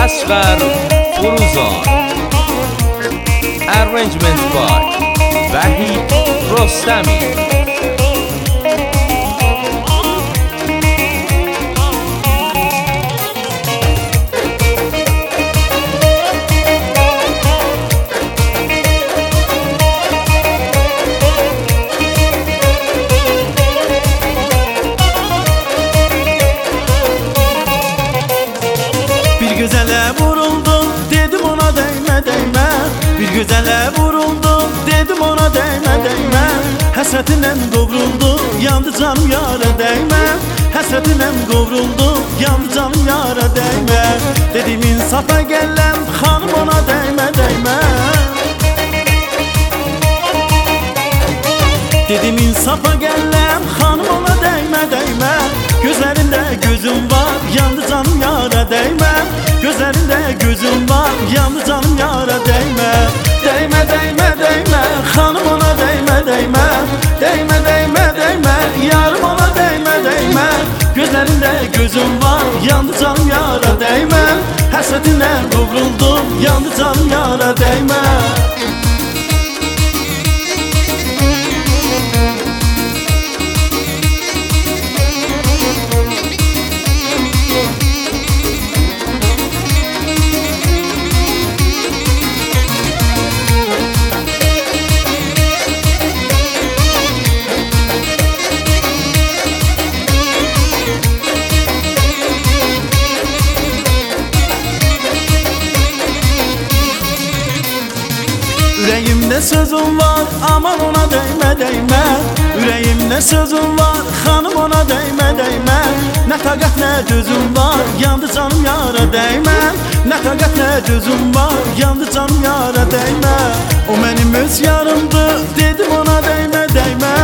Asghar Furuzon. Arrangement by Vahid Rostami. Güzele vuruldum, dedim ona değme değme. Bir güzele vuruldum, dedim ona değme değme. Hasretinden qovruldu, yandı canım yara değme. Hasretinden qovruldu, yandı canım yara değme. Dedim insafa gelen hanım ona değme değme. Dedim insafa gelen hanım ona değme değme. Gözlerinde gözüm var, yandı canım yara değme. Gözlerinde gözüm var, yandı canım yara değme. Değme değme değme, hanım ona değme değme. Değme değme değme, yarım ona değme değme. Gözlerinde gözüm var, yandı canım yara değme. Hasretinden kuvruldum, yandı canım yara değme. Yüreğimde sözüm var, aman ona değme değme. Yüreğimde sözüm var, hanım ona değme değme. Ne takat ne düzüm var, yandı canım yara değme. Ne takat ne düzüm var, yandı canım yara değme. O benim öz yarımdı, dedim ona değme değme.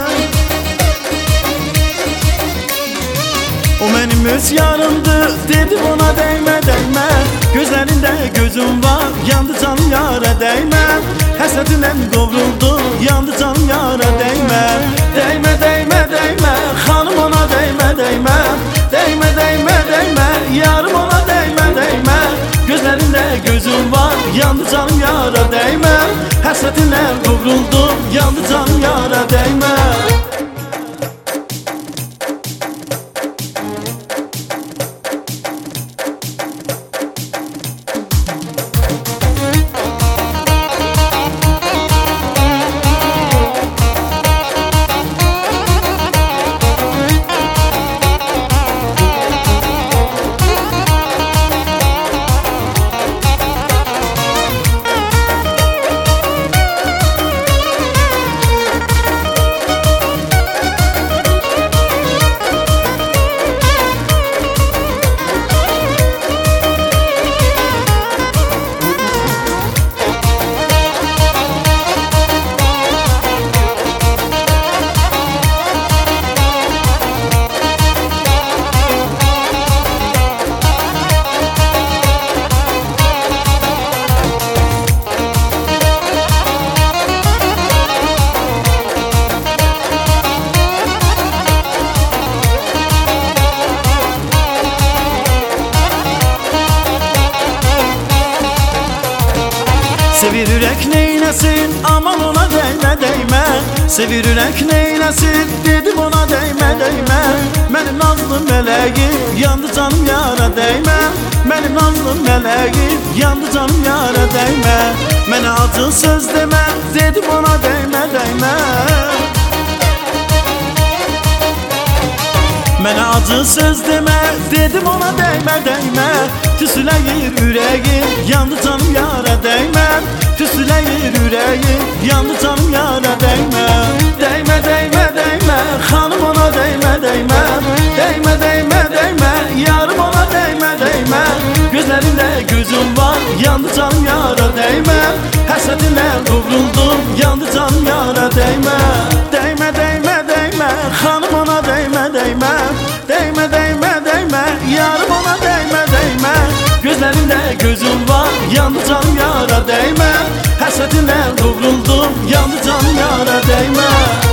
O benim öz yarımdı, dedim ona değme değme. Gözlerinde gözüm var, yandı canım yara değme. Hasretinden qovruldu, yandı canım yara değme. Değme değme değme, hanım ona değme değme. Değme değme değme, yarım ona değme değme. Gözlerinde gözüm var, yandı canım yara değme. Hasretinden qovruldu, yandı canım yara değme. Sevir yürek neylesin, aman ona değme değme. Sevir yürek neylesin, dedim ona değme değme. Benim nazlım meleğim, yandı canım yara değme. Benim nazlım meleğim, yandı canım yara değme. Bana acı söz deme, dedim ona değme değme. Bana acı söz deme, dedim ona değme değme. Tüsüleyir yüreğim, yandı canım yara değme. Tüsüleyir yüreğim, yandı canım yara değme. Değme değme değme, hanım ona değme değme. Değme değme değme, yarım ona değme değme. Gözlerinde gözüm var, yandı canım yara değme. Hasretinden kuvruldum, yandı canım yara değme. Değme değme değme, hanım ona değme değme. Değme değme değme, yarım ona değme değme. Gözlerinde gözüm var, yandı canım yara değme. Hasretinden kuvruldum, yandı canım yara değme.